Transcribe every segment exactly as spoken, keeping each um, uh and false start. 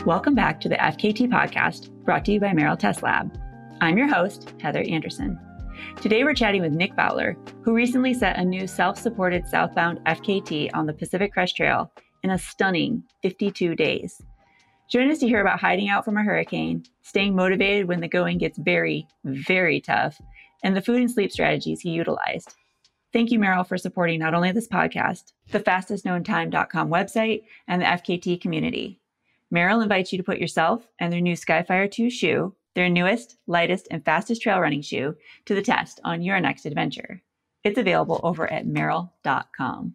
Welcome back to the F K T podcast, brought to you by Merrill Test Lab. I'm your host, Heather Anderson. Today we're chatting with Nick Fowler, who recently set a new self-supported southbound F K T on the Pacific Crest Trail in a stunning fifty-two days. Join us to hear about hiding out from a hurricane, staying motivated when the going gets very, very tough, and the food and sleep strategies he utilized. Thank you, Merrill, for supporting not only this podcast, the fastest known time dot com website, and the F K T community. Merrill invites you to put yourself and their new Skyfire two shoe, their newest, lightest, and fastest trail running shoe, to the test on your next adventure. It's available over at merrill dot com.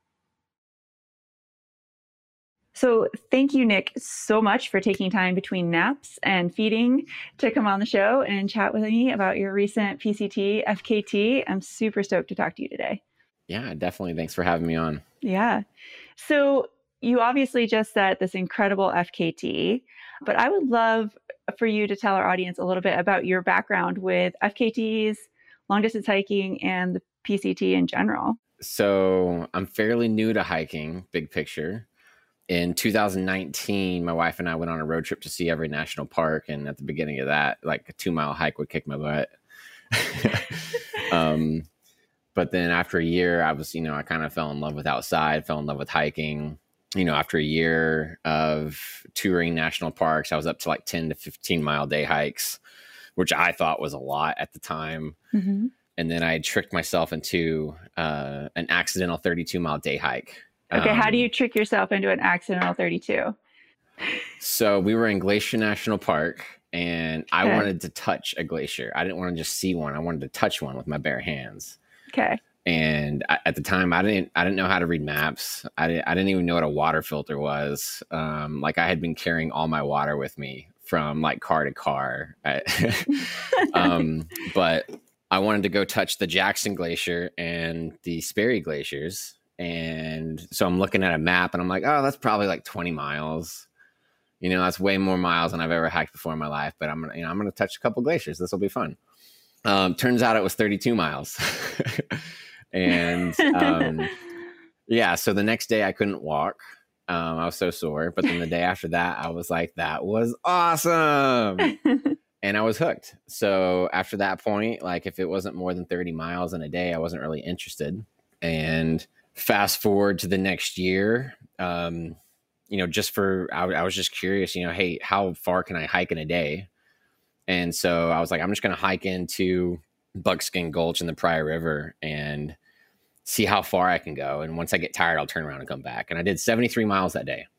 So thank you, Nick, so much for taking time between naps and feeding to come on the show and chat with me about your recent P C T F K T. I'm super stoked to talk to you today. Yeah, definitely. Thanks for having me on. Yeah. So you obviously just set this incredible F K T, but I would love for you to tell our audience a little bit about your background with F K Ts, long distance hiking, and the P C T in general. So I'm fairly new to hiking, big picture. In two thousand nineteen, my wife and I went on a road trip to see every national park. And at the beginning of that, like a two mile hike would kick my butt. um, but then after a year, I was, you know, I kind of fell in love with outside, fell in love with hiking. You know, after a year of touring national parks, I was up to like ten to fifteen mile day hikes, which I thought was a lot at the time. Mm-hmm. And then I tricked myself into uh, an accidental thirty-two mile day hike. Okay, um, how do you Um, trick yourself into an accidental thirty-two? So we were in Glacier National Park, and I Okay. wanted to touch a glacier. I didn't want to just see one. I wanted to touch one with my bare hands. Okay. And I, at the time, I didn't I didn't know how to read maps. I didn't, I didn't even know what a water filter was. Um, like I had been carrying all my water with me from like car to car. I, um, but I wanted to go touch the Jackson Glacier and the Sperry Glaciers. And so I'm looking at a map and I'm like, oh, that's probably like twenty miles. You know, that's way more miles than I've ever hiked before in my life. But I'm gonna, you know, I'm gonna touch a couple glaciers. This will be fun. Um, turns out it was thirty-two miles. And um, yeah, so the next day I couldn't walk. Um, I was so sore. But then the day after that, I was like, that was awesome. And I was hooked. So after that point, like if it wasn't more than thirty miles in a day, I wasn't really interested. And fast forward to the next year, um, you know, just for, I, I was just curious, you know, hey, how far can I hike in a day? And so I was like, I'm just going to hike into Buckskin Gulch in the Pryor River and see how far I can go. And once I get tired, I'll turn around and come back. And I did seventy-three miles that day.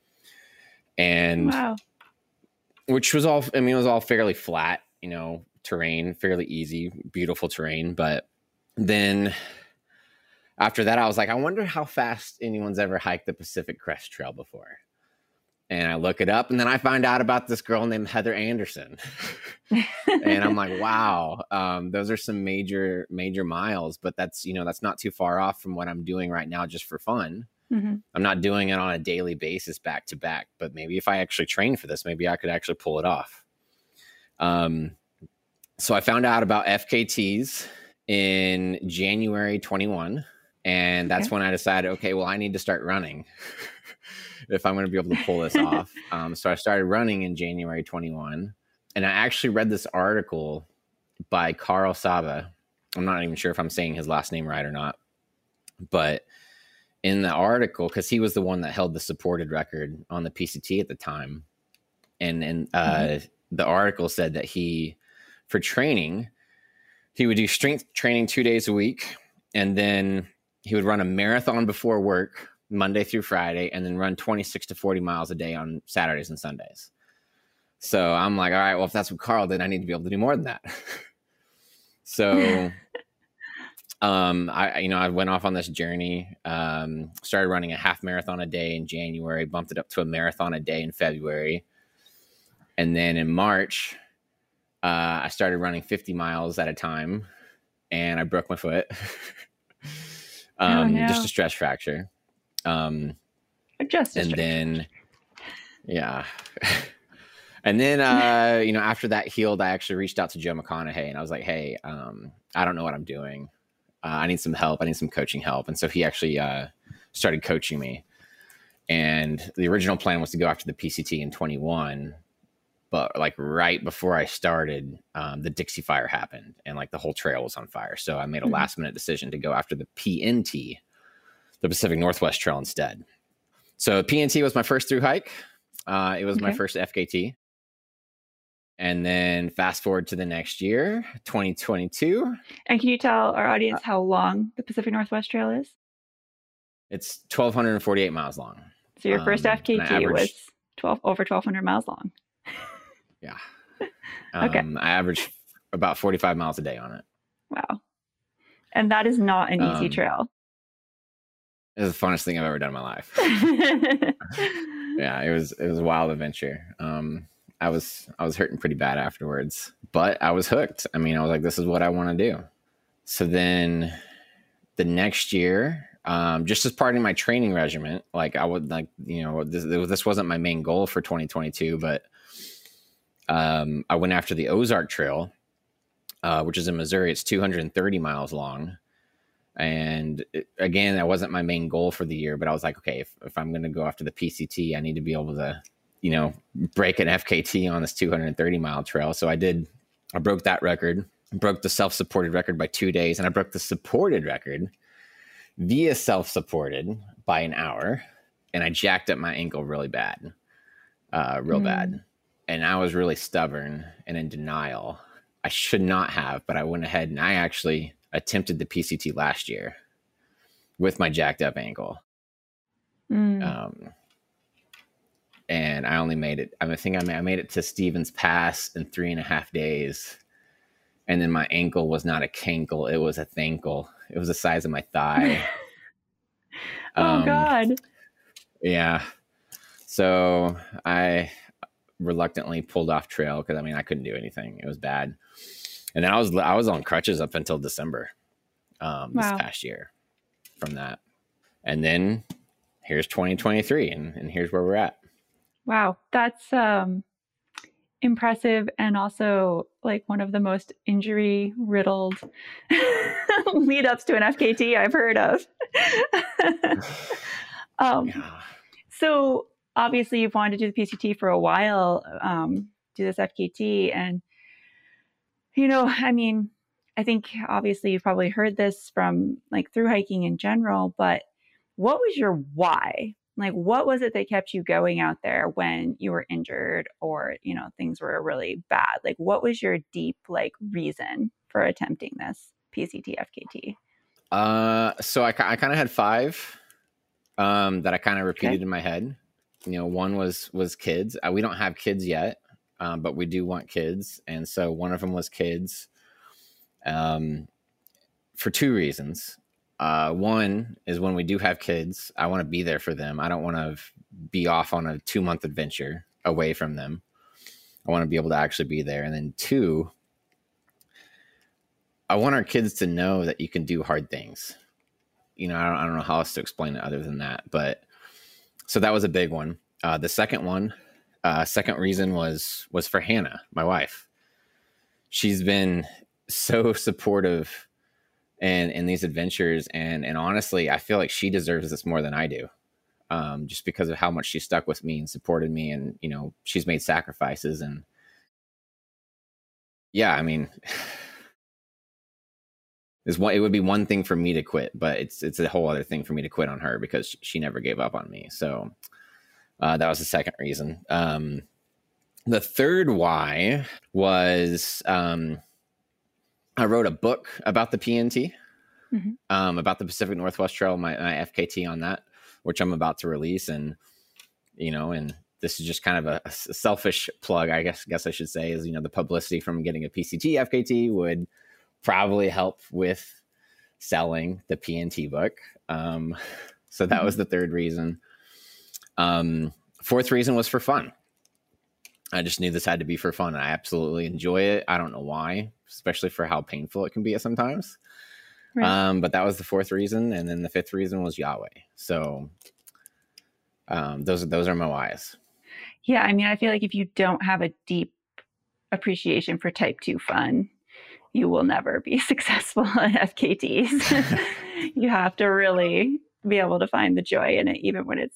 And Wow. Which was all, I mean, it was all fairly flat, you know, terrain, fairly easy, beautiful terrain. But then after that, I was like, I wonder how fast anyone's ever hiked the Pacific Crest Trail before. And I look it up, and then I find out about this girl named Heather Anderson. And I'm like, wow, um, those are some major, major miles, but that's, you know, that's not too far off from what I'm doing right now just for fun. Mm-hmm. I'm not doing it on a daily basis back to back, but maybe if I actually train for this, maybe I could actually pull it off. Um, so I found out about F K Ts in January twenty-one, and that's okay. when I decided, okay, well, I need to start running if I'm going to be able to pull this off. Um, so I started running in January twenty-one, and I actually read this article by Carl Saba. I'm not even sure if I'm saying his last name right or not, but in the article, because he was the one that held the supported record on the P C T at the time, and and uh, mm-hmm. the article said that he, for training, he would do strength training two days a week, and then he would run a marathon before work Monday through Friday, and then run twenty-six to forty miles a day on Saturdays and Sundays. So I'm like, all right, well, if that's what Carl did, I need to be able to do more than that. So, um, I, you know, I went off on this journey, um, started running a half marathon a day in January, bumped it up to a marathon a day in February. And then in March, uh, I started running fifty miles at a time, and I broke my foot. um, oh, no. Just a stress fracture. Um, Just a and stretch. then, yeah. And then, uh, you know, after that healed, I actually reached out to Joe McConaughey, and I was like, hey, um, I don't know what I'm doing. Uh, I need some help. I need some coaching help. And so he actually, uh, started coaching me. And the original plan was to go after the P C T in twenty-one. But like right before I started, um, the Dixie Fire happened and like the whole trail was on fire. So I made a mm-hmm. last minute decision to go after the P N T, the Pacific Northwest Trail instead. So P N T was my first through hike. Uh, it was okay. my first F K T. And then fast forward to the next year, twenty twenty-two. And can you tell our audience how long the Pacific Northwest Trail is? It's one thousand two hundred forty-eight miles long. So your first um, F K T averaged, was twelve over twelve hundred miles long. Yeah. Um, okay. I averaged about forty-five miles a day on it. Wow. And that is not an easy um, trail. It was the funnest thing I've ever done in my life. Yeah, it was it was a wild adventure. Um, I was I was hurting pretty bad afterwards, but I was hooked. I mean, I was like, this is what I want to do. So then the next year, um, just as part of my training regimen, like I would like, you know, this, this wasn't my main goal for twenty twenty-two, but Um, I went after the Ozark Trail, uh, which is in Missouri. It's two hundred thirty miles long. And it, again, that wasn't my main goal for the year, but I was like, okay, if, if I'm going to go after the P C T, I need to be able to, you know, break an F K T on this two hundred thirty mile trail. So I did, I broke that record, broke the self-supported record by two days, and I broke the supported record via self-supported by an hour. And I jacked up my ankle really bad, uh, real mm. bad. And I was really stubborn and in denial. I should not have, but I went ahead and I actually attempted the P C T last year with my jacked up ankle. Mm. Um, and I only made it, I think I made, I made it to Stevens Pass in three and a half days. And then my ankle was not a cankle, it was a thankle. It was the size of my thigh. oh, um, God. Yeah. So I reluctantly pulled off trail because I mean I couldn't do anything. It was bad. And then I was I was on crutches up until December um wow. this past year from that. And then here's twenty twenty-three and, and here's where we're at. Wow. That's um impressive and also like one of the most injury riddled lead ups to an F K T I've heard of. um yeah. So obviously you've wanted to do the P C T for a while, um, do this F K T. And, you know, I mean, I think obviously you've probably heard this from like through hiking in general, but what was your why? Like, what was it that kept you going out there when you were injured or, you know, things were really bad? Like, what was your deep, like, reason for attempting this P C T F K T? Uh, so I, I kind of had five um, that I kind of repeated okay. in my head. You know, one was was kids. Uh, we don't have kids yet, um, but we do want kids. And so one of them was kids um, for two reasons. Uh, one is when we do have kids, I want to be there for them. I don't want to be off on a two month adventure away from them. I want to be able to actually be there. And then two, I want our kids to know that you can do hard things. You know, I don't, I don't know how else to explain it other than that, but so that was a big one. Uh, the second one, uh, second reason was, was for Hannah, my wife. She's been so supportive in, in these adventures. And, and honestly, I feel like she deserves this more than I do. Um, just because of how much she stuck with me and supported me. And, you know, she's made sacrifices and yeah, I mean, it's one, it would be one thing for me to quit, but it's, it's a whole other thing for me to quit on her because she never gave up on me. So, uh, that was the second reason. Um, the third why was, um, I wrote a book about the P N T, mm-hmm. um, about the Pacific Northwest Trail, my, my F K T on that, which I'm about to release. And, you know, and this is just kind of a, a selfish plug, I guess, guess I should say, is, you know, the publicity from getting a P C T F K T would probably help with selling the P N T book. Um, so that mm-hmm. was the third reason. Um, fourth reason was for fun. I just knew this had to be for fun. I absolutely enjoy it. I don't know why, especially for how painful it can be at sometimes. Right. Um, but that was the fourth reason. And then the fifth reason was Yahweh. So um, those, those are my whys. Yeah. I mean, I feel like if you don't have a deep appreciation for type two fun, you will never be successful at F K Ts. You have to really be able to find the joy in it, even when it's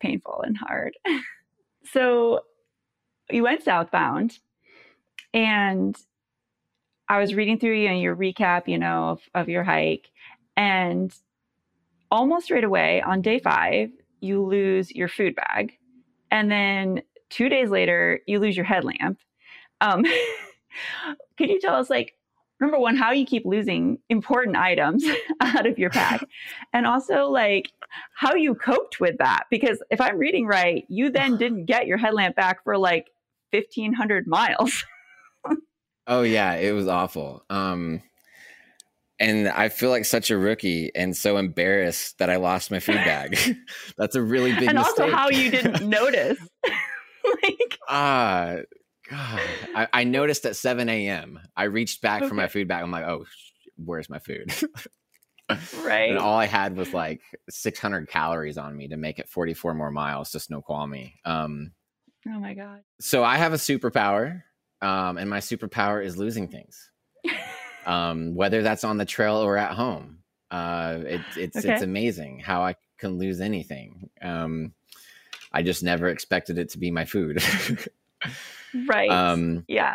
painful and hard. So you went southbound, and I was reading through you know, your recap, you know, of, of your hike, and almost right away on day five, you lose your food bag. And then two days later, you lose your headlamp. Um, could you tell us, like, number one, how you keep losing important items out of your pack? And also, like, how you coped with that? Because if I'm reading right, you then didn't get your headlamp back for like fifteen hundred miles. Oh yeah, it was awful. Um, and I feel like such a rookie and so embarrassed that I lost my food bag. That's a really big and mistake. And also how you didn't notice. like, uh, God, I, I noticed at seven a.m. I reached back okay. for my food bag. I'm like, oh, where's my food? Right. And all I had was like six hundred calories on me to make it forty-four more miles to Snoqualmie. Um, oh my God. So I have a superpower, um, and my superpower is losing things. Um, whether that's on the trail or at home. Uh, it, it's okay. it's amazing how I can lose anything. Um, I just never expected it to be my food. Right. Um, yeah.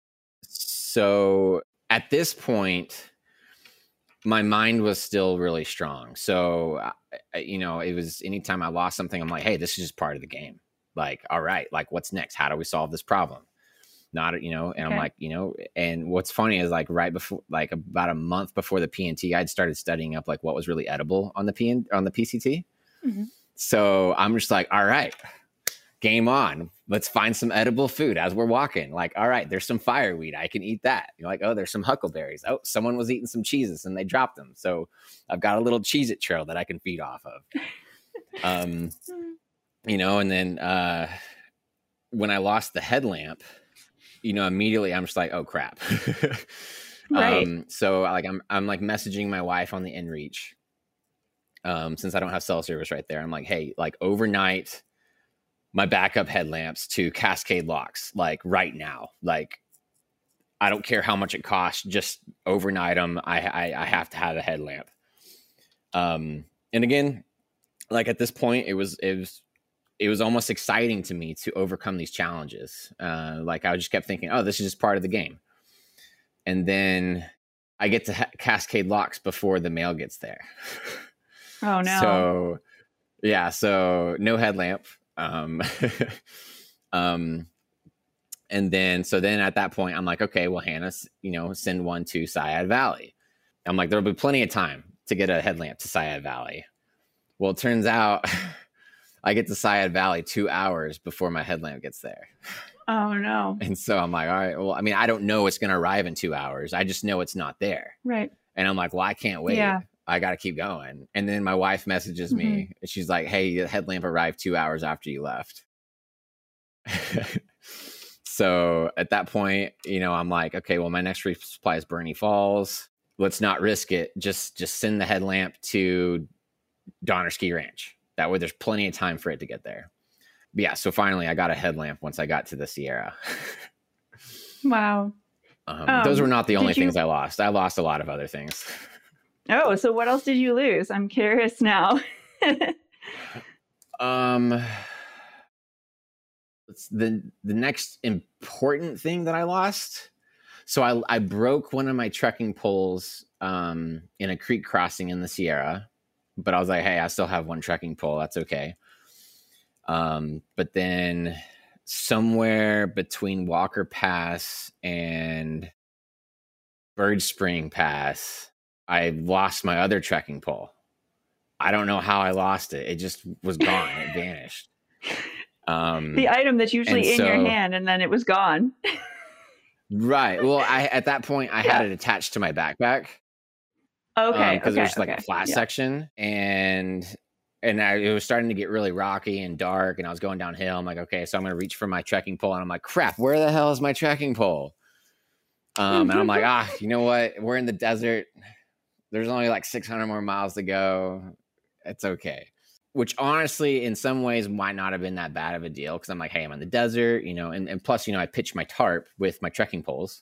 So at this point, my mind was still really strong. So, I, you know, it was anytime I lost something, I'm like, hey, this is just part of the game. Like, all right, like what's next? How do we solve this problem? Not, you know, and okay. I'm like, you know, and what's funny is like right before, like about a month before the P N T, I'd started studying up like what was really edible on the P N on the P C T. Mm-hmm. So I'm just like, all right, game on. Let's find some edible food as we're walking. Like, all right, there's some fireweed. I can eat that. You're like, oh, there's some huckleberries. Oh, someone was eating some cheeses and they dropped them. So I've got a little Cheez-It trail that I can feed off of. um, you know, and then uh, when I lost the headlamp, you know, immediately I'm just like, oh crap. Right. Um, so like, I'm, I'm like messaging my wife on the inReach. Um, since I don't have cell service right there, I'm like, hey, like overnight my backup headlamps to Cascade Locks, like right now, like, I don't care how much it costs, just overnight them. I, I, I have to have a headlamp. Um, and again, like at this point it was, it was, it was almost exciting to me to overcome these challenges. Uh, like I just kept thinking, oh, this is just part of the game. And then I get to ha- Cascade Locks before the mail gets there. Oh no. So yeah. So no headlamp. Um, um, and then, so then at that point I'm like, okay, well, Hannah, you know, send one to Syad Valley. I'm like, there'll be plenty of time to get a headlamp to Syad Valley. Well, it turns out I get to Syad Valley two hours before my headlamp gets there. Oh, no. And so I'm like, all right, well, I mean, I don't know it's going to arrive in two hours. I just know it's not there. Right. And I'm like, well, I can't wait. Yeah. I got to keep going. And then my wife messages mm-hmm. me. And she's like, hey, the headlamp arrived two hours after you left. So at that point, you know, I'm like, okay, well, my next resupply is Bernie Falls. Let's not risk it. Just, just send the headlamp to Donner Ski Ranch. That way there's plenty of time for it to get there. But yeah. So finally I got a headlamp once I got to the Sierra. Wow. Um, um, those were not the only you... things I lost. I lost a lot of other things. Oh, so what else did you lose? I'm curious now. um, it's the the next important thing that I lost. So I I broke one of my trekking poles um, in a creek crossing in the Sierra, but I was like, hey, I still have one trekking pole. That's okay. Um, but then somewhere between Walker Pass and Bird Spring Pass, I lost my other trekking pole. I don't know how I lost it. It just was gone. It vanished. Um, the item that's usually in so, your hand, and then it was gone. Right. Well, I at that point I yeah. had it attached to my backpack. Okay. Because um, okay, there's like okay. a flat yeah. section, and and I, it was starting to get really rocky and dark, and I was going downhill. I'm like, okay, so I'm gonna reach for my trekking pole, and I'm like, crap, where the hell is my trekking pole? Um, and I'm like, ah, you know what? We're in the desert. There's only like six hundred more miles to go. It's okay. Which honestly, in some ways, might not have been that bad of a deal. Because I'm like, hey, I'm in the desert, you know, and, and plus, you know, I pitched my tarp with my trekking poles.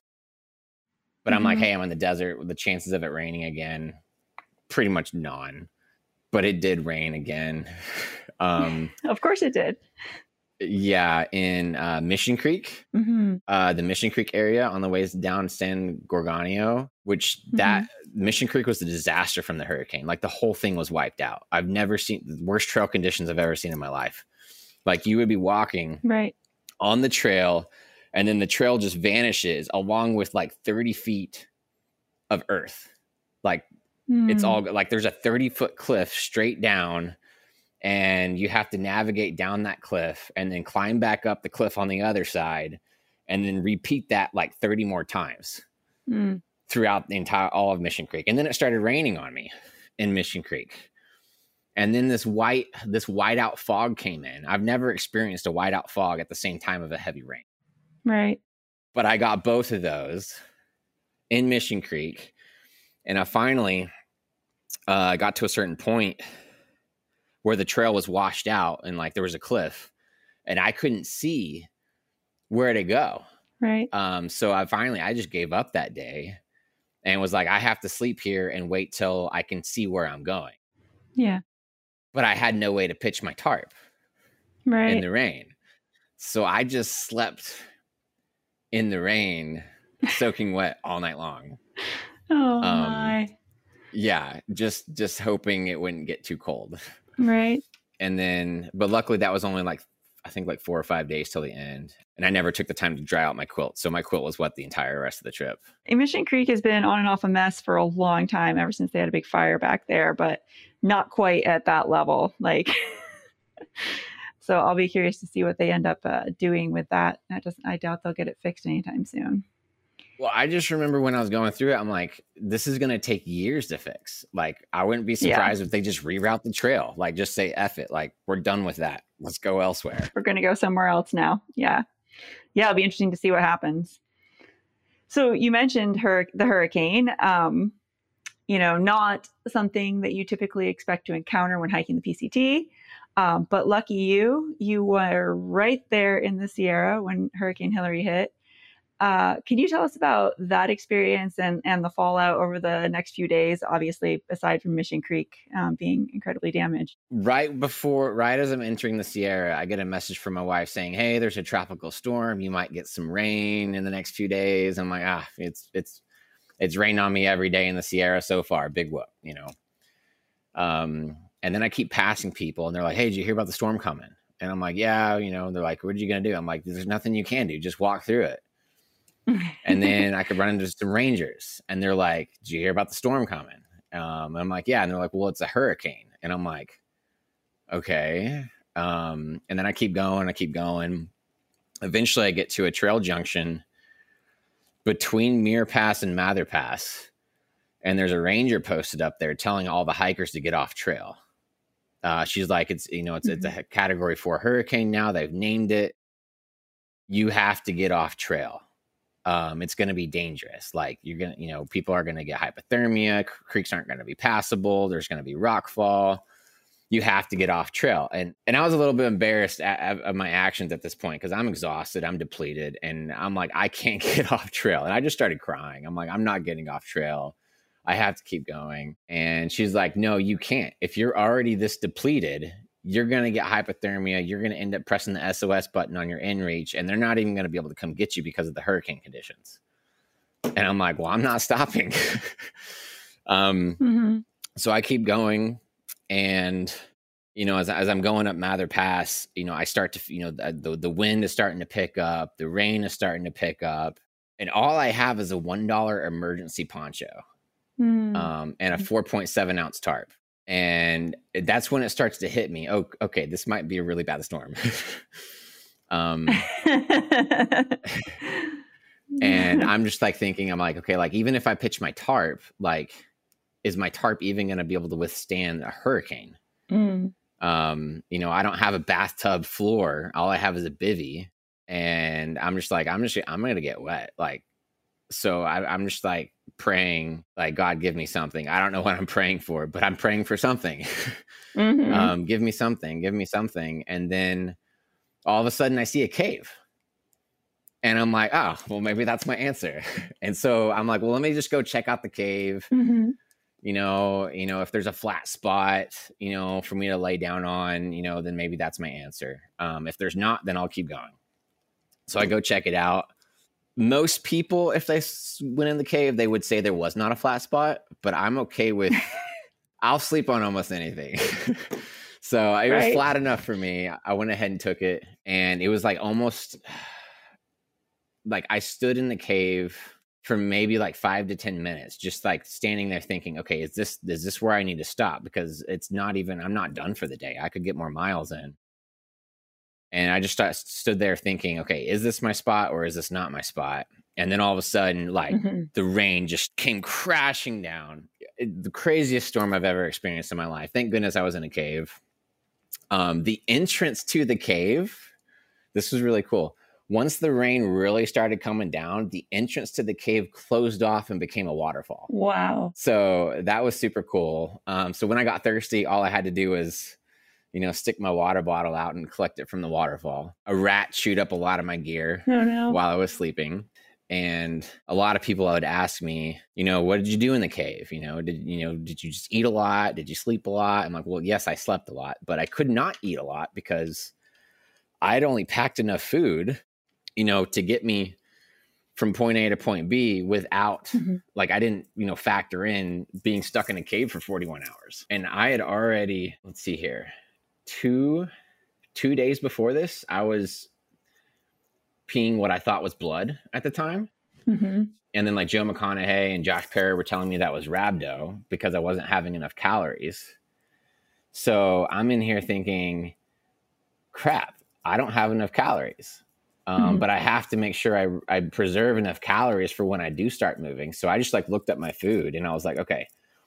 But mm-hmm. I'm like, hey, I'm in the desert. The chances of it raining again, pretty much none. but it did rain again. Um, of course it did. Yeah, in uh, Mission Creek, mm-hmm. uh, the Mission Creek area on the ways down San Gorgonio, which mm-hmm. that Mission Creek was a disaster from the hurricane. Like the whole thing was wiped out. I've never seen the worst trail conditions I've ever seen in my life. Like you would be walking right on the trail, and then the trail just vanishes along with like thirty feet of earth. Like mm. it's all like there's a thirty foot cliff straight down. And you have to navigate down that cliff and then climb back up the cliff on the other side and then repeat that like thirty more times mm. throughout the entire, all of Mission Creek. And then it started raining on me in Mission Creek. And then this white, this whiteout fog came in. I've never experienced a whiteout fog at the same time of a heavy rain. Right. But I got both of those in Mission Creek. And I finally uh, got to a certain point where the trail was washed out and like there was a cliff and I couldn't see where to go. Right. Um, so I finally, I just gave up that day and was like, I have to sleep here and wait till I can see where I'm going. Yeah. But I had no way to pitch my tarp right. in the rain. So I just slept in the rain, soaking wet all night long. Oh um, my. Yeah. Just, just hoping it wouldn't get too cold. Right. And then, but luckily that was only like, I think like four or five days till the end. And I never took the time to dry out my quilt. So my quilt was wet the entire rest of the trip. Mission Creek has been on and off a mess for a long time, ever since they had a big fire back there, but not quite at that level. Like, so I'll be curious to see what they end up uh, doing with that. That doesn't, I doubt they'll get it fixed anytime soon. Well, I just remember when I was going through it, I'm like, this is going to take years to fix. Like, I wouldn't be surprised yeah. if they just reroute the trail. Like, just say, F it. Like, we're done with that. Let's go elsewhere. We're going to go somewhere else now. Yeah. Yeah. It'll be interesting to see what happens. So you mentioned her, the hurricane, um, you know, not something that you typically expect to encounter when hiking the P C T. Um, but lucky you, you were right there in the Sierra when Hurricane Hilary hit. Uh, can you tell us about that experience and, and the fallout over the next few days, obviously, aside from Mission Creek um, being incredibly damaged? Right before, right as I'm entering the Sierra, I get a message from my wife saying, hey, there's a tropical storm. You might get some rain in the next few days. I'm like, ah, it's, it's, it's rained on me every day in the Sierra so far. Big whoop, you know? Um, and then I keep passing people and they're like, hey, did you hear about the storm coming? And I'm like, yeah, you know, they're like, what are you going to do? I'm like, there's nothing you can do. Just walk through it. And then I could run into some rangers and they're like, did you hear about the storm coming? Um, and I'm like, yeah. And they're like, well, it's a hurricane. And I'm like, okay. Um, and then I keep going, I keep going. Eventually I get to a trail junction between Muir Pass and Mather Pass. And there's a ranger posted up there telling all the hikers to get off trail. Uh, she's like, it's, you know, it's, mm-hmm. it's a category four hurricane now. They've named it. You have to get off trail. Um, it's going to be dangerous. Like you're going to, you know, people are going to get hypothermia. Creeks aren't going to be passable. There's going to be rock fall. You have to get off trail. And, and I was a little bit embarrassed at, at, at my actions at this point, cause I'm exhausted. I'm depleted. And I'm like, I can't get off trail. And I just started crying. I'm like, I'm not getting off trail. I have to keep going. And she's like, no, you can't. If you're already this depleted, you're going to get hypothermia. You're going to end up pressing the S O S button on your inReach, and they're not even going to be able to come get you because of the hurricane conditions. And I'm like, well, I'm not stopping. um, mm-hmm. So I keep going. And, you know, as, as I'm going up Mather Pass, you know, I start to, you know, the, the wind is starting to pick up. The rain is starting to pick up. And all I have is a one dollar emergency poncho mm. um, and a four point seven ounce tarp. And that's when it starts to hit me. Oh, okay, this might be a really bad storm. um, and I'm just like thinking, I'm like, okay, like even if I pitch my tarp, like, is my tarp even going to be able to withstand a hurricane? Mm. Um, you know, I don't have a bathtub floor. All I have is a bivvy. And I'm just like, I'm just, I'm going to get wet. Like, so I, I'm just like praying, like, God, give me something. I don't know what I'm praying for, but I'm praying for something. mm-hmm. um, give me something, give me something. And then all of a sudden I see a cave and I'm like, oh, well, maybe that's my answer. And so I'm like, well, let me just go check out the cave. Mm-hmm. You know, you know, if there's a flat spot, you know, for me to lay down on, you know, then maybe that's my answer. Um, if there's not, then I'll keep going. So I go check it out. Most people, if they went in the cave, they would say there was not a flat spot, but I'm okay with, I'll sleep on almost anything. So it was right. flat enough for me. I went ahead and took it, and it was like almost like I stood in the cave for maybe like five to ten minutes, just like standing there thinking, okay, is this, is this where I need to stop? Because it's not even, I'm not done for the day. I could get more miles in. And I just st- stood there thinking, okay, is this my spot or is this not my spot? And then all of a sudden, like mm-hmm. the rain just came crashing down. It, the craziest storm I've ever experienced in my life. Thank goodness I was in a cave. Um, the entrance to the cave, this was really cool. Once the rain really started coming down, the entrance to the cave closed off and became a waterfall. Wow. So that was super cool. Um, so when I got thirsty, all I had to do was, you know, stick my water bottle out and collect it from the waterfall. A rat chewed up a lot of my gear oh, no. while I was sleeping. And a lot of people would ask me, you know, what did you do in the cave? You know, did, you know, did you just eat a lot? Did you sleep a lot? I'm like, well, yes, I slept a lot, but I could not eat a lot because I'd only packed enough food, you know, to get me from point A to point B without mm-hmm. like, I didn't, you know, factor in being stuck in a cave for forty-one hours. And I had already, let's see here, two, two days before this, I was peeing what I thought was blood at the time. Mm-hmm. And then like Joe McConaughey and Josh Perry were telling me that was rhabdo because I wasn't having enough calories. So I'm in here thinking, crap, I don't have enough calories. Um, mm-hmm. But I have to make sure I, I preserve enough calories for when I do start moving. So I just like looked at my food and I was like, okay,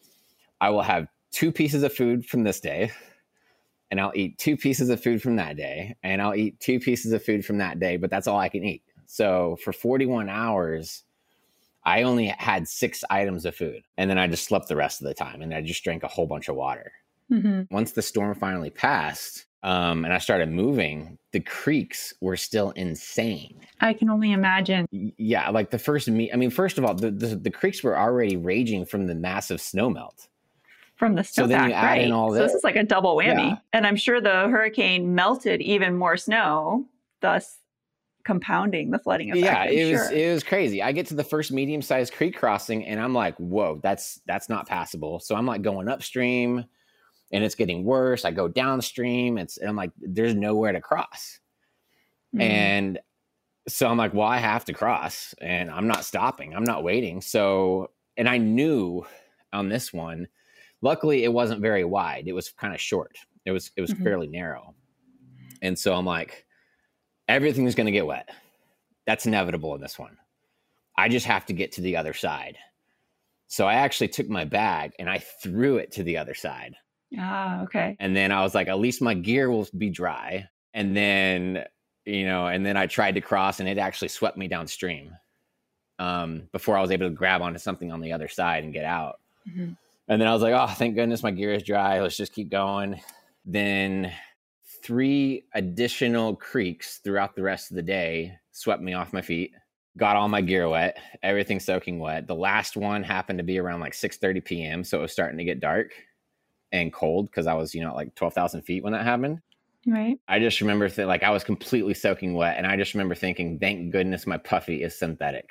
I will have two pieces of food from this day. And I'll eat two pieces of food from that day. And I'll eat two pieces of food from that day, but that's all I can eat. So for forty-one hours, I only had six items of food. And then I just slept the rest of the time. And I just drank a whole bunch of water. Mm-hmm. Once the storm finally passed um, and I started moving, the creeks were still insane. I can only imagine. Yeah, like the first, me- I mean, first of all, the, the, the creeks were already raging from the massive snow melt. From the snowpack, so then you add right? in all this. So this is like a double whammy. Yeah. And I'm sure the hurricane melted even more snow, thus compounding the flooding effect. Yeah, I'm it sure. was it was crazy. I get to the first medium-sized creek crossing and I'm like, whoa, that's that's not passable. So I'm like going upstream and it's getting worse. I go downstream. It's and I'm like, there's nowhere to cross. Mm. And so I'm like, well, I have to cross and I'm not stopping. I'm not waiting. So, and I knew on this one, luckily, it wasn't very wide. It was kind of short. It was it was mm-hmm. fairly narrow. And so I'm like, everything's going to get wet. That's inevitable in this one. I just have to get to the other side. So I actually took my bag and I threw it to the other side. Ah, okay. And then I was like, at least my gear will be dry. And then, you know, and then I tried to cross and it actually swept me downstream um, before I was able to grab onto something on the other side and get out. Mm-hmm. And then I was like, oh, thank goodness my gear is dry. Let's just keep going. Then three additional creeks throughout the rest of the day swept me off my feet, got all my gear wet, everything soaking wet. The last one happened to be around like six thirty p.m. So it was starting to get dark and cold because I was, you know, at like twelve thousand feet when that happened. Right. I just remember th- like I was completely soaking wet. And I just remember thinking, thank goodness my puffy is synthetic.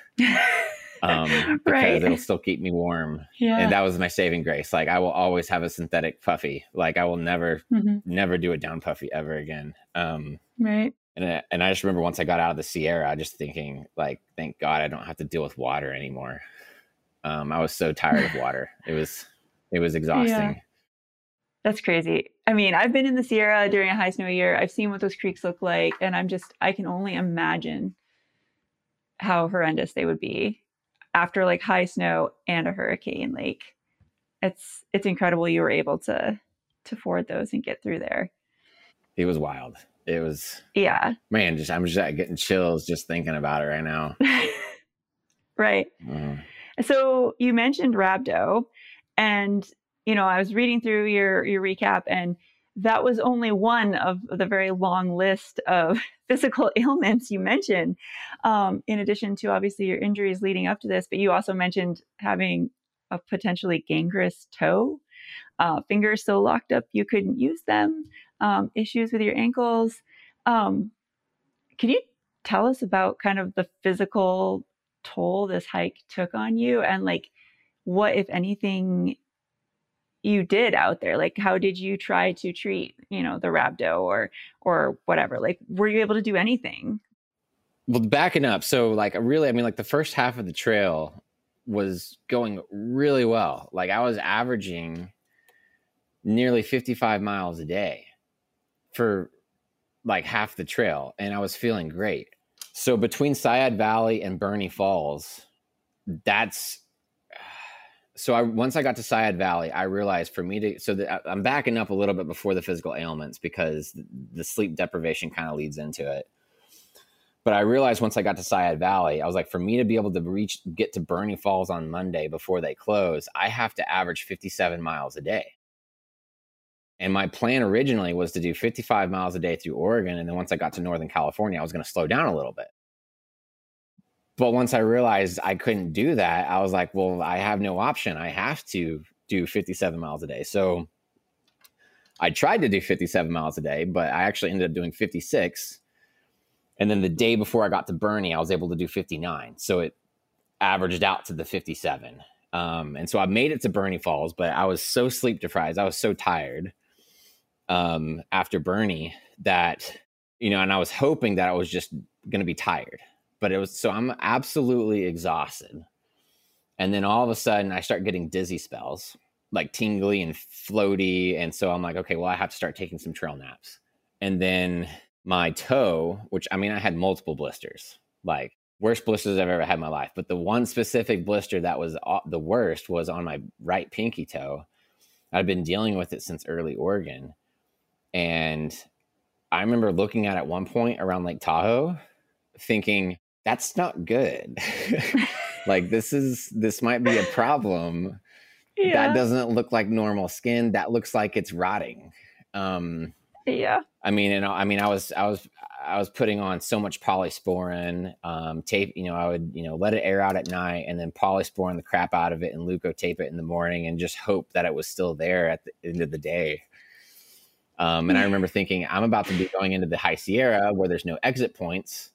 Um, because right. it'll still keep me warm. Yeah. And that was my saving grace. Like I will always have a synthetic puffy. Like I will never, mm-hmm. never do a down puffy ever again. Um, right. And, I, and I just remember once I got out of the Sierra, just thinking like, thank God I don't have to deal with water anymore. Um, I was so tired of water. It was, it was exhausting. Yeah. That's crazy. I mean, I've been in the Sierra during a high snow year. I've seen what those creeks look like. And I'm just, I can only imagine how horrendous they would be after like high snow and a hurricane. Like it's it's incredible you were able to to ford those and get through there. It was wild. It was yeah. Man, just I'm just getting chills just thinking about it right now. Right. Mm. So you mentioned rhabdo, and you know I was reading through your your recap, and that was only one of the very long list of physical ailments you mentioned, um, in addition to obviously your injuries leading up to this. But you also mentioned having a potentially gangrenous toe, uh, fingers so locked up you couldn't use them, um, issues with your ankles. Um, can you tell us about kind of the physical toll this hike took on you, and like what, if anything, you did out there? Like, how did you try to treat, you know, the rhabdo or or whatever? Like, were you able to do anything? Well, backing up. So like, really, I mean, like the first half of the trail was going really well. Like I was averaging nearly fifty-five miles a day for like half the trail. And I was feeling great. So between Syed Valley and Burney Falls, that's, so I, once I got to Syed Valley, I realized for me to, so that I'm backing up a little bit before the physical ailments because the sleep deprivation kind of leads into it. But I realized once I got to Syed Valley, I was like, for me to be able to reach, get to Burney Falls on Monday before they close, I have to average fifty-seven miles a day. And my plan originally was to do fifty-five miles a day through Oregon. And then once I got to Northern California, I was going to slow down a little bit. But once I realized I couldn't do that, I was like, well, I have no option. I have to do fifty-seven miles a day. So I tried to do fifty-seven miles a day, but I actually ended up doing fifty-six. And then the day before I got to Burney, I was able to do fifty-nine. So it averaged out to the fifty-seven. Um, and so I made it to Burney Falls, but I was so sleep deprived. I was so tired um, after Burney that, you know, and I was hoping that I was just going to be tired. But it was, so I'm absolutely exhausted. And then all of a sudden I start getting dizzy spells, like tingly and floaty. And so I'm like, okay, well, I have to start taking some trail naps. And then my toe, which I mean, I had multiple blisters, like worst blisters I've ever had in my life. But the one specific blister that was the worst was on my right pinky toe. I'd been dealing with it since early Oregon. And I remember looking at it at one point around Lake Tahoe thinking, that's not good. Like this is, this might be a problem. Yeah. That doesn't look like normal skin. That looks like it's rotting. Um, yeah. I mean, and I mean, I was, I was, I was putting on so much polysporin, um, tape, you know, I would, you know, let it air out at night and then polysporin the crap out of it and Leuco tape it in the morning and just hope that it was still there at the end of the day. Um, and I remember thinking, I'm about to be going into the High Sierra where there's no exit points.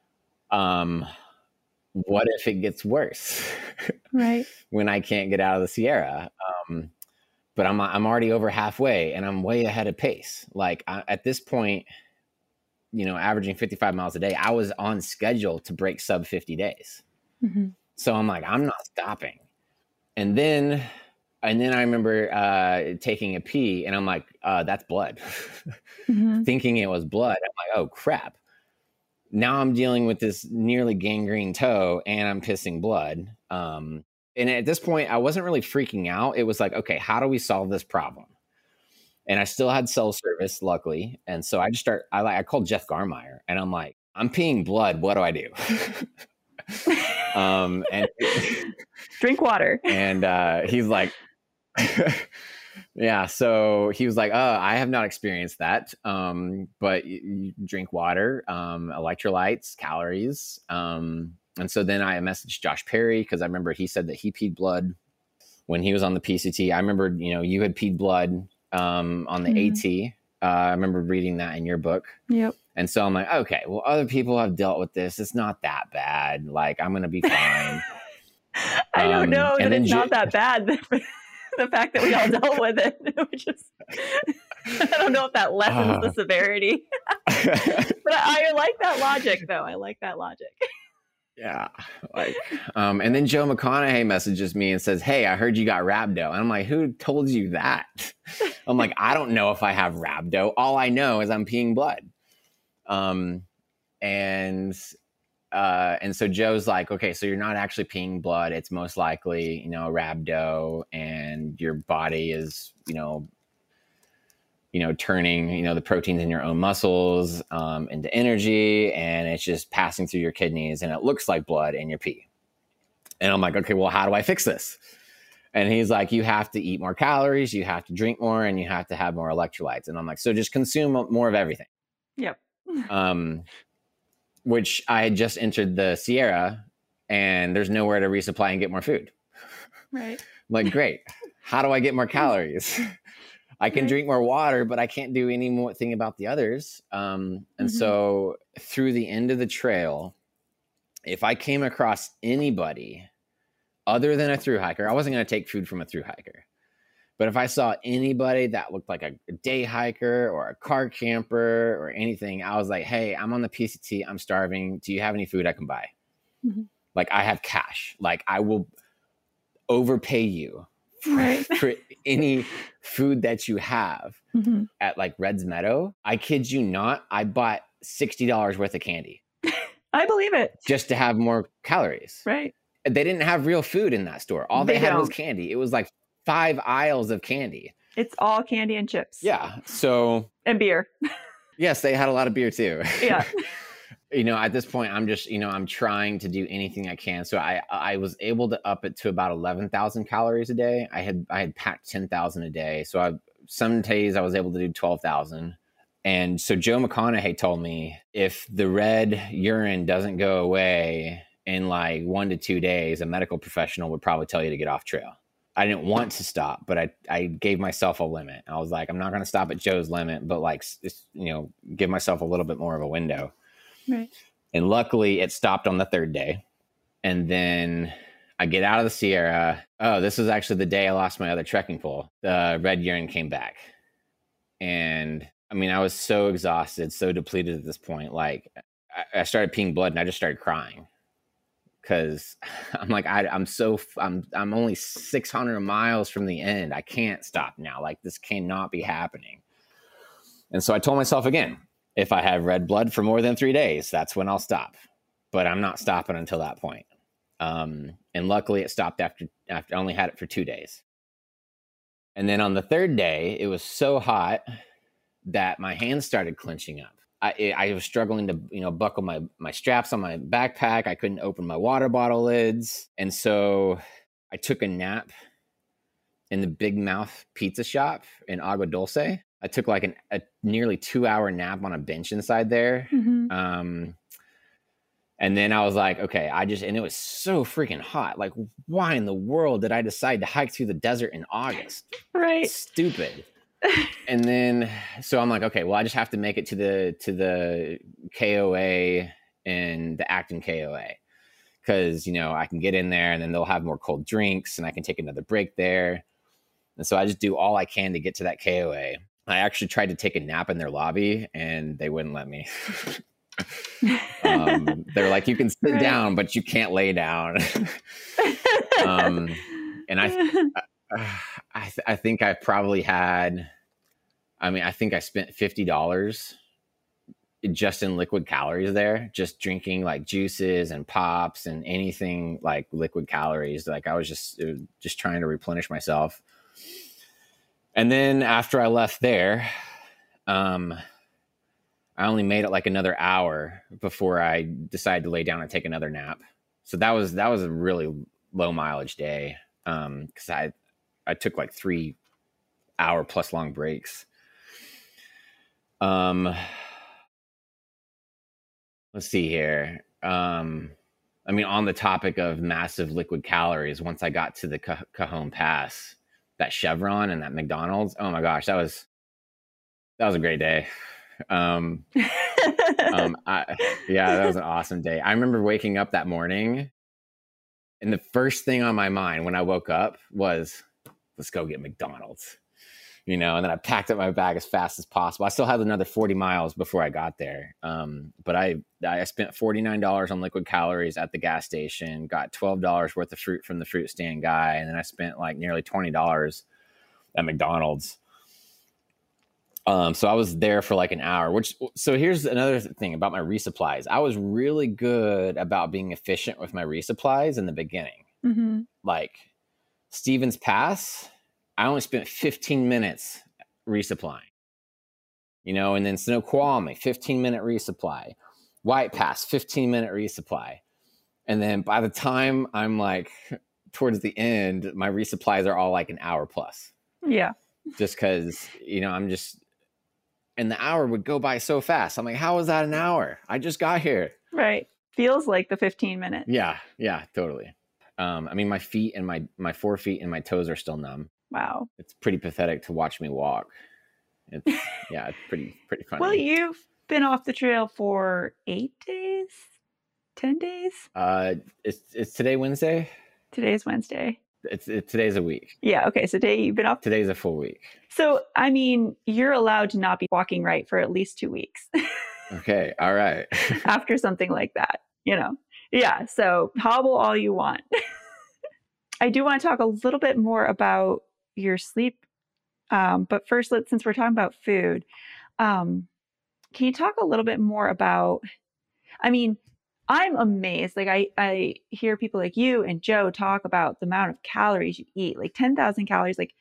Um, what if it gets worse? Right. When I can't get out of the Sierra? Um, but I'm, I'm already over halfway and I'm way ahead of pace. Like I, at this point, you know, averaging fifty-five miles a day, I was on schedule to break sub fifty days. Mm-hmm. So I'm like, I'm not stopping. And then, and then I remember uh, taking a pee and I'm like, uh, that's blood. Mm-hmm. Thinking it was blood. I'm like, oh crap. Now I'm dealing with this nearly gangrene toe and I'm pissing blood. Um, and at this point, I wasn't really freaking out. It was like, okay, how do we solve this problem? And I still had cell service, luckily. And so I just start, I like, I called Jeff Garmeyer and I'm like, I'm peeing blood. What do I do? um, and drink water. And uh, he's like, yeah. So he was like, oh, I have not experienced that. Um, but you, you drink water, um, electrolytes, calories. Um, and so then I messaged Josh Perry because I remember he said that he peed blood when he was on the P C T. I remember, you know, you had peed blood um, on the mm-hmm. AT. Uh, I remember reading that in your book. Yep. And so I'm like, okay, well, other people have dealt with this. It's not that bad. Like, I'm going to be fine. I don't um, know that it's J- not that bad. The fact that we all dealt with it, which is, I don't know if that lessens uh, the severity. But I, I like that logic, though. I like that logic. Yeah. Like, um, and then Joe McConaughey messages me and says, hey, I heard you got rhabdo. And I'm like, who told you that? I'm like, I don't know if I have rhabdo. All I know is I'm peeing blood. Um, and, uh, and so Joe's like, okay, so you're not actually peeing blood. It's most likely, you know, rhabdo, and your body is, you know, you know, turning, you know, the proteins in your own muscles um, into energy, and it's just passing through your kidneys, and it looks like blood in your pee. And I'm like, okay, well, how do I fix this? And he's like, you have to eat more calories, you have to drink more, and you have to have more electrolytes. And I'm like, so just consume more of everything. Yep. um, which I had just entered the Sierra, and there's nowhere to resupply and get more food. Right. like, great. How do I get more calories? I can drink more water, but I can't do any more thing about the others. Um, and mm-hmm. so through the end of the trail, if I came across anybody other than a thru hiker, I wasn't going to take food from a thru hiker. But if I saw anybody that looked like a, a day hiker or a car camper or anything, I was like, hey, I'm on the P C T. I'm starving. Do you have any food I can buy? Mm-hmm. Like, I have cash. Like, I will overpay you for, right. for any food that you have. Mm-hmm. At like Red's Meadow, I kid you not, I bought sixty dollars worth of candy. I believe it. Just to have more calories. Right. They didn't have real food in that store. All they, they had don't. was candy. It was like five aisles of candy. It's all candy and chips. Yeah. So. And beer. Yes, they had a lot of beer too. Yeah. You know, at this point, I'm just, you know, I'm trying to do anything I can. So I, I was able to up it to about eleven thousand calories a day. I had, I had packed ten thousand a day. So I, some days I was able to do twelve thousand. And so Joe McConaughey told me, if the red urine doesn't go away in like one to two days, a medical professional would probably tell you to get off trail. I didn't want to stop, but I, I gave myself a limit. I was like, I'm not going to stop at Joe's limit, but like, you know, give myself a little bit more of a window. Right. And luckily it stopped on the third day. And then I get out of the Sierra. Oh, this was actually the day I lost my other trekking pole. The red urine came back. And I mean, I was so exhausted, so depleted at this point. Like, I, I started peeing blood and I just started crying. Cause I'm like, I, I'm so, I'm, I'm only six hundred miles from the end. I can't stop now. Like, this cannot be happening. And so I told myself again, if I have red blood for more than three days, that's when I'll stop. But I'm not stopping until that point. Um, and luckily it stopped after, after I only had it for two days. And then on the third day, it was so hot that my hands started clenching up. I, I was struggling to, you know, buckle my, my straps on my backpack. I couldn't open my water bottle lids. And so I took a nap in the Big Mouth pizza shop in Agua Dulce. I took like an, a nearly two hour nap on a bench inside there. Mm-hmm. Um, and then I was like, okay, I just, and it was so freaking hot. Like, why in the world did I decide to hike through the desert in August? Right. Stupid. And then, so I'm like, okay, well, I just have to make it to the, to the K O A and the Acton K O A. Cause, you know, I can get in there and then they'll have more cold drinks and I can take another break there. And so I just do all I can to get to that K O A. I actually tried to take a nap in their lobby and they wouldn't let me. um, they're like, you can sit right. down, but you can't lay down. um, and I, I, th- I think I probably had, I mean, I think I spent fifty dollars just in liquid calories there, just drinking like juices and pops and anything like liquid calories. Like I was just, just trying to replenish myself. And then after I left there, um, I only made it like another hour before I decided to lay down and take another nap. So that was, that was a really low mileage day. Um, cause I, I took like three hour plus long breaks. Um, let's see here. Um, I mean, on the topic of massive liquid calories, once I got to the Ca- Cajon Pass, that Chevron and that McDonald's, oh my gosh, that was, that was a great day. Um, um, I, yeah, that was an awesome day. I remember waking up that morning and the first thing on my mind when I woke up was, let's go get McDonald's, you know, and then I packed up my bag as fast as possible. I still had another forty miles before I got there. Um, but I, I spent forty-nine dollars on liquid calories at the gas station, got twelve dollars worth of fruit from the fruit stand guy. And then I spent like nearly twenty dollars at McDonald's. Um, so I was there for like an hour, which, so here's another thing about my resupplies. I was really good about being efficient with my resupplies in the beginning. Mm-hmm. Like Stevens Pass, I only spent fifteen minutes resupplying, you know, and then Snoqualmie, fifteen minute resupply, White Pass, fifteen minute resupply. And then by the time I'm like towards the end, my resupplies are all like an hour plus. Yeah. Just cause, you know, I'm just, and the hour would go by so fast. I'm like, how was that an hour? I just got here. Right. Feels like the fifteen minutes. Yeah. Yeah, totally. Um, I mean, my feet and my, my forefeet and my toes are still numb. Wow. It's pretty pathetic to watch me walk. It's, yeah, it's pretty, pretty funny. Well, you've been off the trail for eight days, ten days. Uh, it's, it's today Wednesday. Today's Wednesday. It's, it's today's a week. Yeah. Okay. So today you've been off. Today's a full week. So, I mean, you're allowed to not be walking right for at least two weeks. Okay. All right. After something like that, you know? Yeah. So hobble all you want. I do want to talk a little bit more about your sleep. Um, but first, let's, since we're talking about food, um, can you talk a little bit more about, I mean, I'm amazed. Like I, I hear people like you and Joe talk about the amount of calories you eat, like ten thousand calories. Like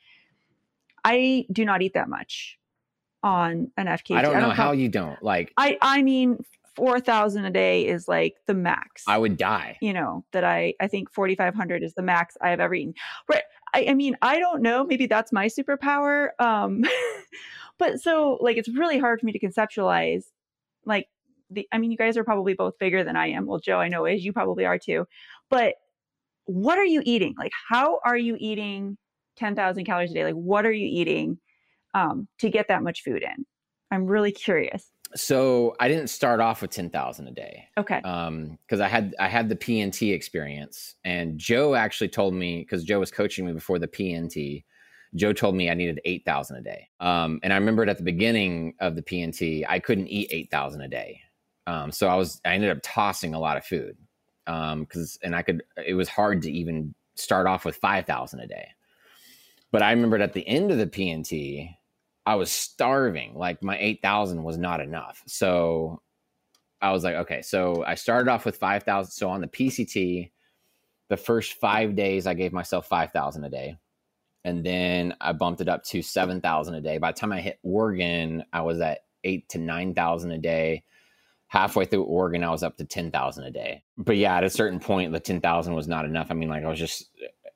I do not eat that much on an F K T. I don't know I don't how know. you don't. Like, I, I mean, four thousand a day is like the max. I would die. You know, that I, I think forty-five hundred is the max I have ever eaten. Right. I, I mean, I don't know. Maybe that's my superpower. Um, but so like, it's really hard for me to conceptualize like the, I mean, you guys are probably both bigger than I am. Well, Joe, I know is, you probably are too, but what are you eating? Like, how are you eating ten thousand calories a day? Like, what are you eating um, to get that much food in? I'm really curious. So I didn't start off with ten thousand a day. Okay. Um, cause I had, I had the P N T experience, and Joe actually told me, cause Joe was coaching me before the P N T, Joe told me I needed eight thousand a day. Um, and I remembered at the beginning of the P N T, I couldn't eat eight thousand a day. Um, so I was, I ended up tossing a lot of food. Um, cause, and I could, it was hard to even start off with five thousand a day. But I remembered at the end of the P N T, I was starving. Like my eight thousand was not enough. So I was like, okay, so I started off with five thousand. So on the P C T, the first five days, I gave myself five thousand a day. And then I bumped it up to seven thousand a day. By the time I hit Oregon, I was at eight to nine thousand a day. Halfway through Oregon, I was up to ten thousand a day. But yeah, at a certain point, the ten thousand was not enough. I mean, like I was just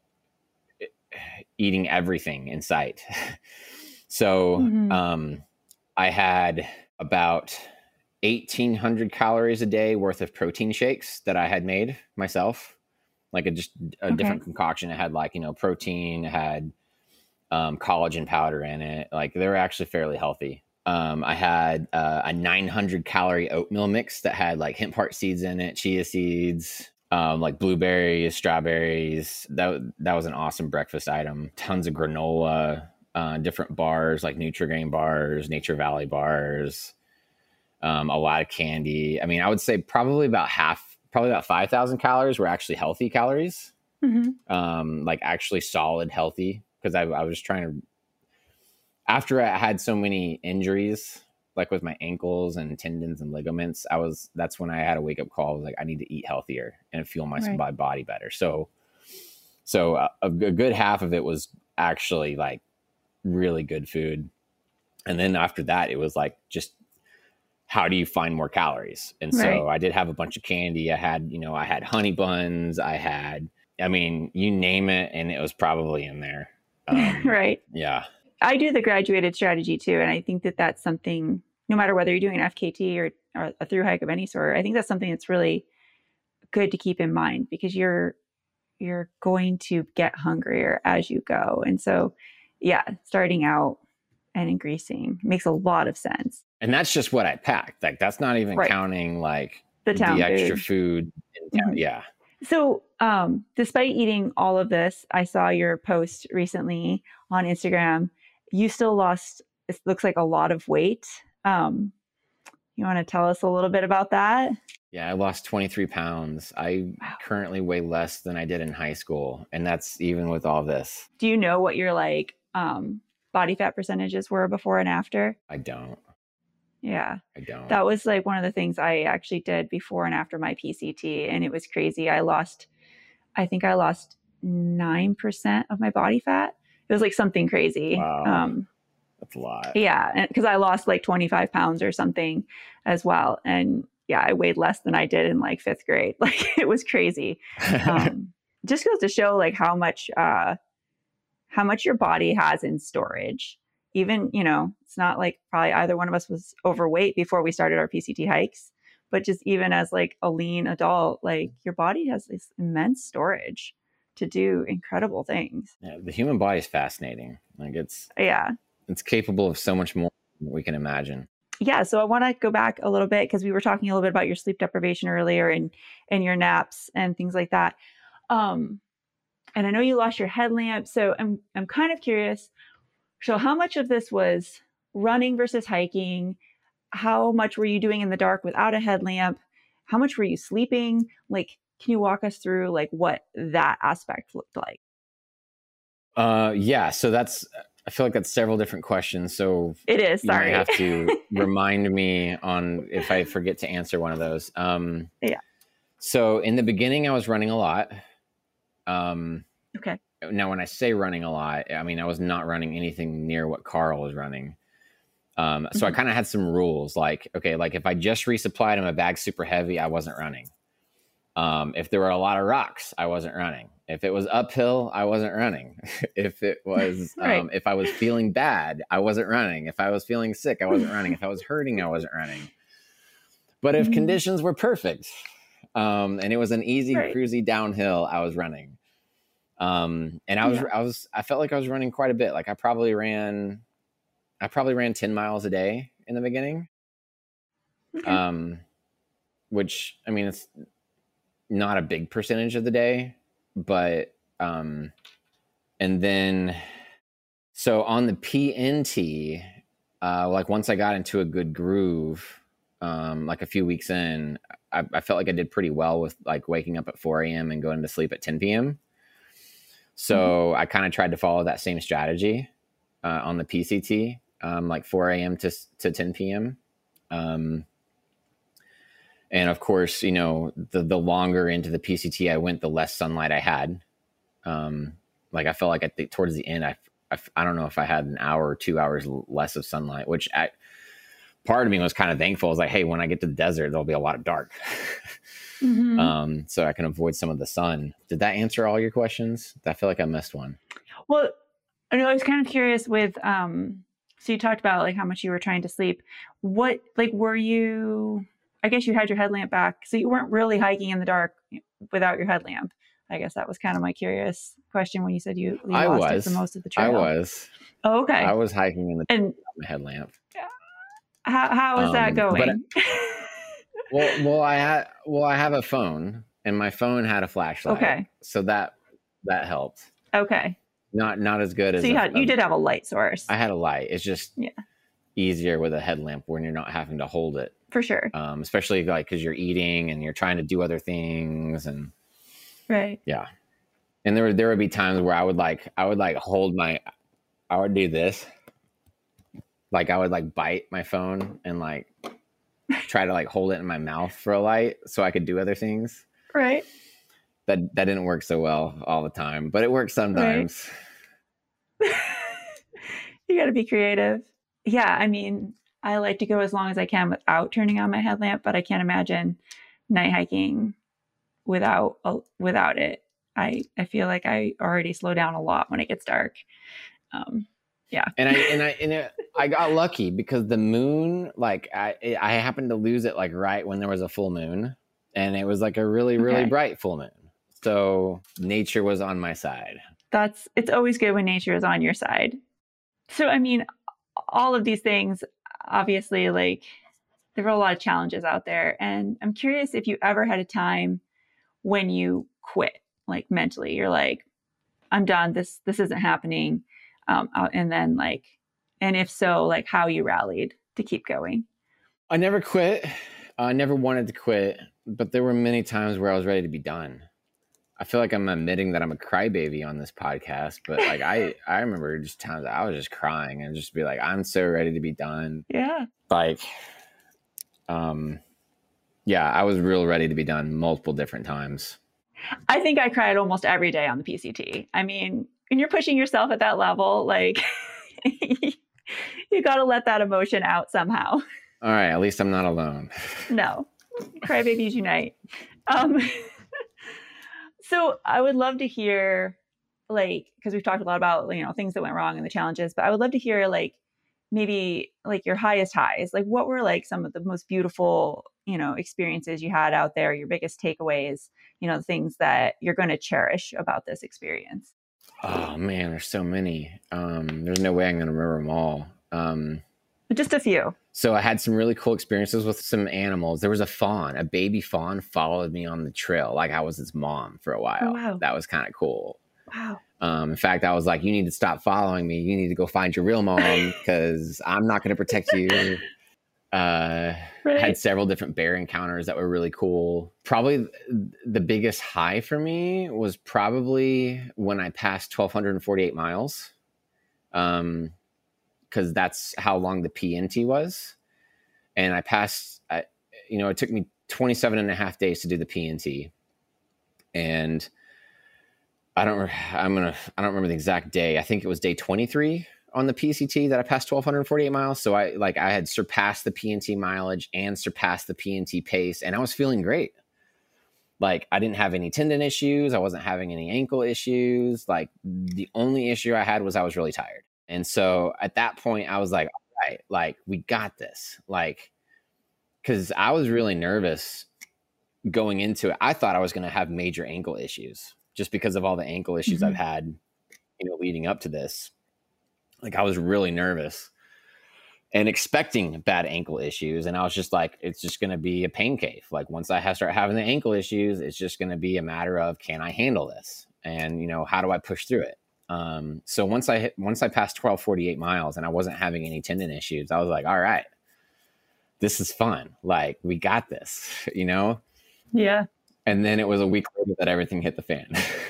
eating everything in sight. So mm-hmm. um, I had about eighteen hundred calories a day worth of protein shakes that I had made myself. Like a just a okay. different concoction. It had like, you know, protein, it had um, collagen powder in it. Like they were actually fairly healthy. Um, I had uh, a nine hundred calorie oatmeal mix that had like hemp heart seeds in it, chia seeds, um, like blueberries, strawberries. That, that was an awesome breakfast item. Tons of granola, uh, different bars like Nutri-Grain bars, Nature Valley bars, um, a lot of candy. I mean, I would say probably about half, probably about five thousand calories were actually healthy calories, mm-hmm. um, like actually solid healthy. Cause I, I was trying to, after I had so many injuries, like with my ankles and tendons and ligaments, I was, that's when I had a wake up call. I was like, I need to eat healthier and fuel my, right. my body better. So, so a, a good half of it was actually like really good food. And then after that, it was like, just how do you find more calories? And right. so I did have a bunch of candy. I had, you know, I had honey buns. I had, I mean, you name it. And it was probably in there. Um, right. Yeah. I do the graduated strategy too. And I think that that's something, no matter whether you're doing an F K T or, or a through hike of any sort, I think that's something that's really good to keep in mind because you're, you're going to get hungrier as you go. And so, yeah, starting out and increasing makes a lot of sense. And that's just what I packed. Like, that's not even right. counting like the, town the extra food. food. In town. Mm-hmm. Yeah. So, um, despite eating all of this, I saw your post recently on Instagram. You still lost, it looks like a lot of weight. Um, you want to tell us a little bit about that? Yeah, I lost twenty-three pounds. I wow. currently weigh less than I did in high school. And that's even with all this. Do you know what your like um, body fat percentages were before and after? I don't. Yeah. I don't. That was like one of the things I actually did before and after my P C T. And it was crazy. I lost, I think I lost nine percent of my body fat. It was like something crazy. Wow. Um, That's a lot. Yeah. Because I lost like twenty-five pounds or something as well. And yeah, I weighed less than I did in like fifth grade. Like it was crazy. Um, just goes to show like how much, uh, how much your body has in storage. Even, you know, it's not like probably either one of us was overweight before we started our P C T hikes, but just even as like a lean adult, like your body has this immense storage. to do incredible things. Yeah, the human body is fascinating. Like it's Yeah. It's capable of so much more than we can imagine. Yeah. So I want to go back a little bit because we were talking a little bit about your sleep deprivation earlier and and your naps and things like that. Um, and I know you lost your headlamp. So I'm I'm kind of curious. So how much of this was running versus hiking? How much were you doing in the dark without a headlamp? How much were you sleeping? Like, can you walk us through like what that aspect looked like? Uh, yeah. So that's, I feel like that's several different questions. So it is, sorry. You might have to remind me on if I forget to answer one of those. Um, yeah. So in the beginning, I was running a lot. Um, okay. Now, when I say running a lot, I mean, I was not running anything near what Carl was running. Um, so mm-hmm. I kind of had some rules like, okay, like if I just resupplied and my bag's super heavy, I wasn't running. Um, if there were a lot of rocks, I wasn't running. If it was uphill, I wasn't running. if it was, right. um, if I was feeling bad, I wasn't running. If I was feeling sick, I wasn't running. If I was hurting, I wasn't running. But if mm-hmm. conditions were perfect, um, and it was an easy, right. cruisy downhill, I was running. Um, and I was, yeah. I was, I felt like I was running quite a bit. Like I probably ran, I probably ran ten miles a day in the beginning. Okay. Um, which, I mean, it's not a big percentage of the day, but, um, and then, so on the P N T, uh, like once I got into a good groove, um, like a few weeks in, I, I felt like I did pretty well with like waking up at four a.m. and going to sleep at ten p.m. So mm-hmm. I kind of tried to follow that same strategy, uh, on the P C T, um, like four a.m. to, to ten p.m. Um, And of course, you know, the, the longer into the P C T I went, the less sunlight I had. Um, like I felt like at the, towards the end, I, I, I don't know if I had an hour or two hours less of sunlight, which I, part of me was kind of thankful. I was like, hey, when I get to the desert, there'll be a lot of dark. mm-hmm. um, so I can avoid some of the sun. Did that answer all your questions? I feel like I missed one. Well, I know I was kind of curious with, um, so you talked about like how much you were trying to sleep. What, like, were you... I guess you had your headlamp back, so you weren't really hiking in the dark without your headlamp. I guess that was kind of my curious question when you said you, you I lost was. it for most of the trail. I was. Oh, okay. I was hiking in the and without my headlamp. How how is um, that going? I, well, well, I had well, I have a phone, and my phone had a flashlight. Okay. So that that helped. Okay. Not not as good as. So you a, had you a, did have a light source. I had a light. It's just yeah. easier with a headlamp when you're not having to hold it. For sure. Um, especially like because you're eating and you're trying to do other things and right. Yeah. And there would there would be times where I would like I would like hold my I would do this. Like I would like bite my phone and like try to like hold it in my mouth for a light so I could do other things. Right. That that didn't work so well all the time, but it works sometimes. Right. You got to be creative. Yeah, I mean, I like to go as long as I can without turning on my headlamp, but I can't imagine night hiking without uh, without it. I I feel like I already slow down a lot when it gets dark. Um, yeah. And I and I and it, I got lucky because the moon, like I I happened to lose it like right when there was a full moon, and it was like a really really okay. bright full moon. So nature was on my side. That's it's always good when nature is on your side. So I mean, all of these things, obviously, like there were a lot of challenges out there. And I'm curious if you ever had a time when you quit, like mentally, you're like, I'm done. This, this isn't happening. Um, and then like, and if so, like how you rallied to keep going. I never quit. I never wanted to quit, but there were many times where I was ready to be done. I feel like I'm admitting that I'm a crybaby on this podcast, but like I, I remember just times I was just crying and just be like, I'm so ready to be done. Yeah. Like, um, yeah, I was real ready to be done multiple different times. I think I cried almost every day on the P C T. I mean, when you're pushing yourself at that level, like you got to let that emotion out somehow. All right. At least I'm not alone. No, crybabies unite. Um, So I would love to hear, like, because we've talked a lot about, you know, things that went wrong and the challenges, but I would love to hear, like, maybe like your highest highs. Like, what were like some of the most beautiful you know, experiences you had out there, your biggest takeaways, you know, things that you're going to cherish about this experience? Oh man, there's so many. Um, there's no way I'm going to remember them all. Um, Just a few. So I had some really cool experiences with some animals. There was a fawn, a baby fawn followed me on the trail like I was its mom for a while. Oh, wow. That was kind of cool. Wow. Um, in fact, I was like, you need to stop following me. You need to go find your real mom because I'm not going to protect you. Uh, Right. Had several different bear encounters that were really cool. Probably the biggest high for me was probably when I passed twelve forty-eight miles. Um, because that's how long the P N T was. And I passed, I, you know, it took me twenty-seven and a half days to do the P N T. And I don't, I'm going to, I don't remember the exact day. I think it was day twenty-three on the P C T that I passed twelve forty-eight miles. So I like, I had surpassed the P N T mileage and surpassed the P N T pace. And I was feeling great. Like I didn't have any tendon issues. I wasn't having any ankle issues. Like the only issue I had was I was really tired. And so at that point I was like, all right, like we got this. Like, cause I was really nervous going into it. I thought I was going to have major ankle issues just because of all the ankle issues mm-hmm. I've had, you know, leading up to this. Like I was really nervous and expecting bad ankle issues. And I was just like, it's just going to be a pain cave. Like once I have start having the ankle issues, it's just going to be a matter of, can I handle this? And, you know, how do I push through it? Um, so once I hit, once I passed twelve forty-eight miles and I wasn't having any tendon issues, I was like, all right, this is fun. Like we got this, you know? Yeah. And then it was a week later that everything hit the fan.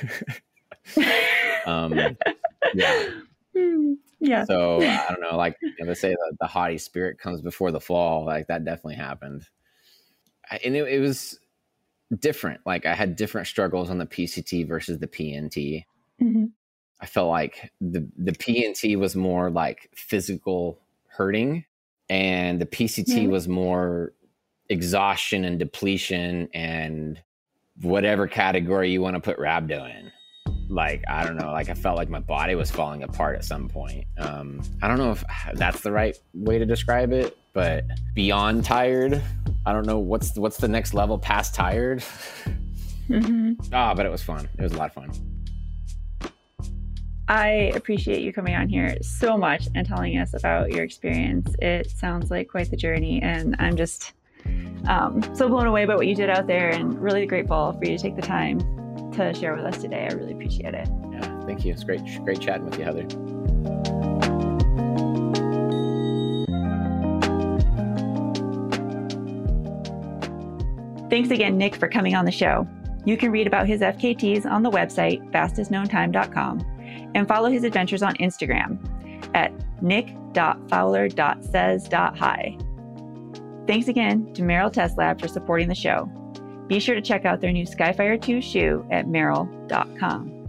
um, yeah. Yeah. So I don't know, like you know, they say that the haughty spirit comes before the fall. Like that definitely happened. I, and it, it was different. Like I had different struggles on the P C T versus the P N T. Mm-hmm. I felt like the, the P N T was more like physical hurting and the P C T mm-hmm. was more exhaustion and depletion and whatever category you want to put rhabdo in. Like, I don't know, like I felt like my body was falling apart at some point. Um, I don't know if that's the right way to describe it, but beyond tired, I don't know what's, what's the next level past tired. Mm-hmm. Ah, but it was fun. It was a lot of fun. I appreciate you coming on here so much and telling us about your experience. It sounds like quite the journey, and I'm just um, so blown away by what you did out there and really grateful for you to take the time to share with us today. I really appreciate it. Yeah, thank you. It's great, great chatting with you, Heather. Thanks again, Nick, for coming on the show. You can read about his F K Ts on the website fastest known time dot com and follow his adventures on Instagram at nick dot fowler dot says dot hi. Thanks again to Merrell Test Lab for supporting the show. Be sure to check out their new Skyfire two shoe at merrell dot com.